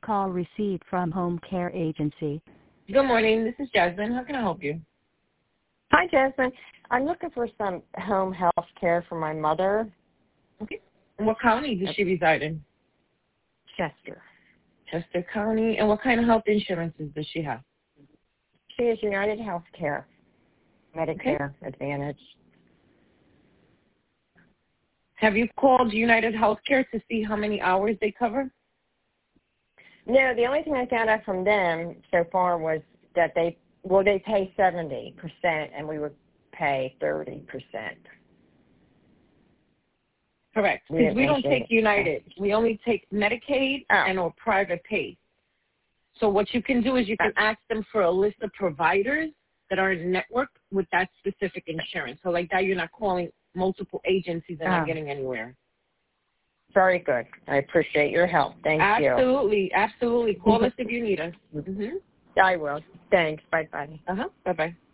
call received from Home Care Agency. Good morning. This is Jasmine. How can I help you? Hi, Jasmine. I'm looking for some home health care for my mother. Okay. And what county does she reside in? Chester. Chester County. And what kind of health insurances does she have? She is United Healthcare, Medicare Advantage. Have you called United Healthcare to see how many hours they cover? No, the only thing I found out from them so far was that they pay 70% and we would pay 30%. Correct. Because we don't take United. We only take Medicaid and or private pay. So what you can do is you can ask them for a list of providers that are in network with that specific insurance. So like that, you're not calling multiple agencies and not getting anywhere. Very good. I appreciate your help. Thank you. Absolutely. Absolutely. Call us if you need us. Mm-hmm. I will. Thanks. Bye-bye. Bye-bye.